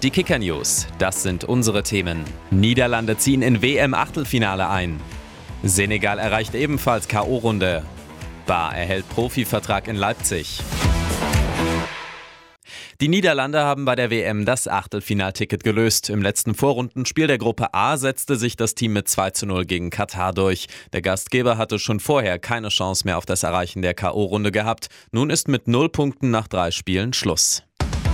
Die Kicker News, das sind unsere Themen. Niederlande ziehen in WM-Achtelfinale ein. Senegal erreicht ebenfalls K.O.-Runde. Ba erhält Profivertrag in Leipzig. Die Niederlande haben bei der WM das Achtelfinalticket gelöst. Im letzten Vorrundenspiel der Gruppe A setzte sich das Team mit 2:0 gegen Katar durch. Der Gastgeber hatte schon vorher keine Chance mehr auf das Erreichen der K.O.-Runde gehabt. Nun ist mit 0 Punkten nach 3 Spielen Schluss.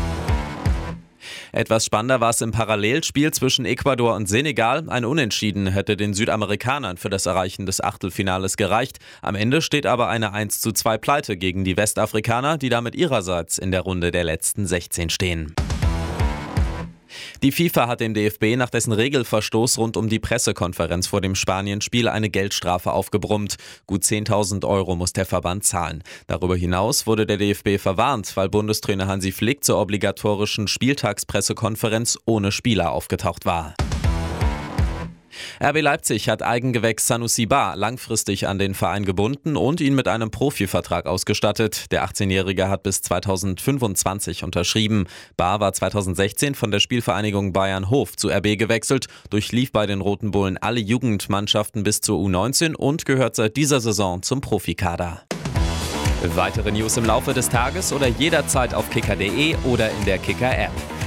Etwas spannender war es im Parallelspiel zwischen Ecuador und Senegal. Ein Unentschieden hätte den Südamerikanern für das Erreichen des Achtelfinales gereicht. Am Ende steht aber eine 1:2 Pleite gegen die Westafrikaner, die damit ihrerseits in der Runde der letzten 16 stehen. Die FIFA hat dem DFB nach dessen Regelverstoß rund um die Pressekonferenz vor dem Spanien-Spiel eine Geldstrafe aufgebrummt. Gut 10.000 € muss der Verband zahlen. Darüber hinaus wurde der DFB verwarnt, weil Bundestrainer Hansi Flick zur obligatorischen Spieltagspressekonferenz ohne Spieler aufgetaucht war. RB Leipzig hat Eigengewächs Sanusi Ba langfristig an den Verein gebunden und ihn mit einem Profivertrag ausgestattet. Der 18-Jährige hat bis 2025 unterschrieben. Ba war 2016 von der Spielvereinigung Bayern-Hof zu RB gewechselt, durchlief bei den Roten Bullen alle Jugendmannschaften bis zur U19 und gehört seit dieser Saison zum Profikader. Weitere News im Laufe des Tages oder jederzeit auf kicker.de oder in der Kicker-App.